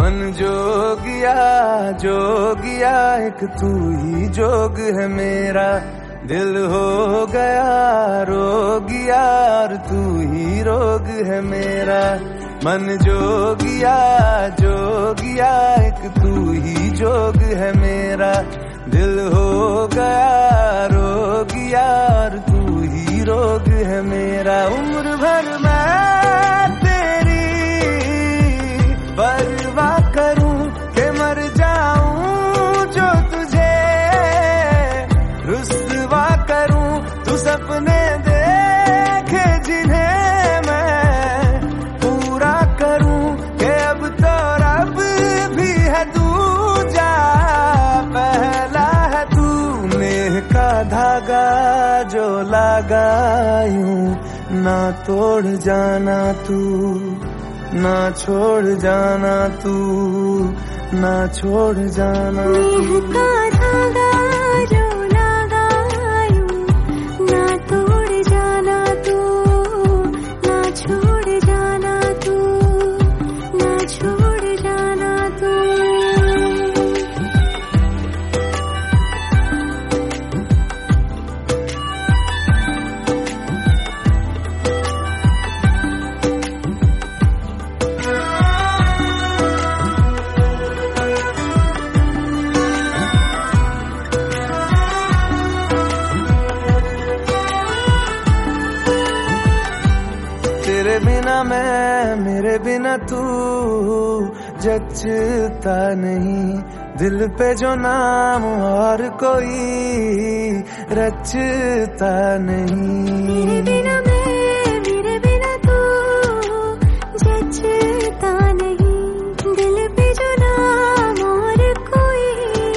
मन जोगिया जोगिया एक तू ही जोग है मेरा, दिल हो गया रोगिया और तू ही रोग है मेरा। मन जोगिया जोगिया एक तू ही जोग है मेरा, दिल हो गया रोगिया और तू ही रोग है मेरा। उम्र भर मैं तेरी परवाह करूं कि मर जाऊं जो तुझे रुस्वा करूं, तू सपने देखे जिन्हें मैं पूरा करूं कि अब तो रब भी है दूजा पहला है तू। नेह का धागा जो लगा यूं ना तोड़ जाना तू, ना छोड़ जाना तू, ना छोड़ जाना तू। नेह का धागा जो लगा यूं ना तोड़ जाना तू, ना छोड़ जाना तू, ना छोड़ जाना तू। तेरे बिना मैं मेरे बिना तू जचता नहीं, दिल पे जो नाम और कोई रचता नहीं। तेरे बिना मैं मेरे बिना तू जचता नहीं, दिल पे जो नाम और कोई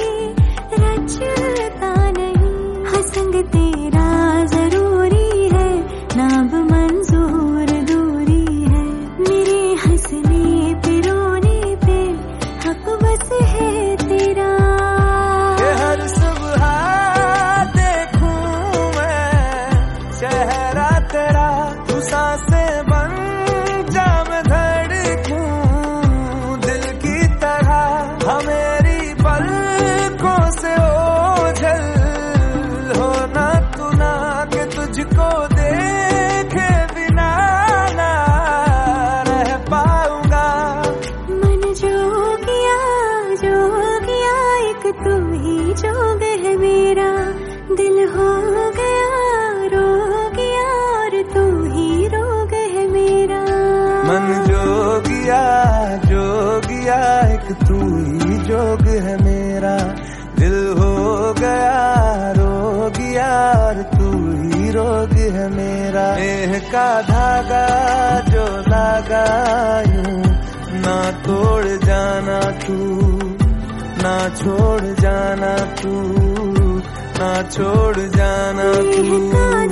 रचता नहीं। हाँ संग तेरा जरूरी है, नाब मंजूर दूरी है, मेरे हंसने पे रोने पे हक बस है तेरा। कि हर सुबह देखूं मैं चेहरा तेरा, तू सांसें बन जा मैं धड़कूं दिल की तरह। हाँ मेरी पलकों से ओझल होना तू ना, कि तुझको देखे बिना ना रह पाऊंगा। मन जोगिया जोगिया एक तू ही जोग है मेरा, दिल हो गया रोगिया और तू ही रोग है मेरा। मन जोगिया जोगिया एक तू ही जोग है मेरा, दिल हो गया रोगिया और तू ही रोग है मेरा। नेह का धागा जो लगा यूं ना तोड़ जाना तू, ना छोड़ जाना तू, ना छोड़ जाना नेह तू। का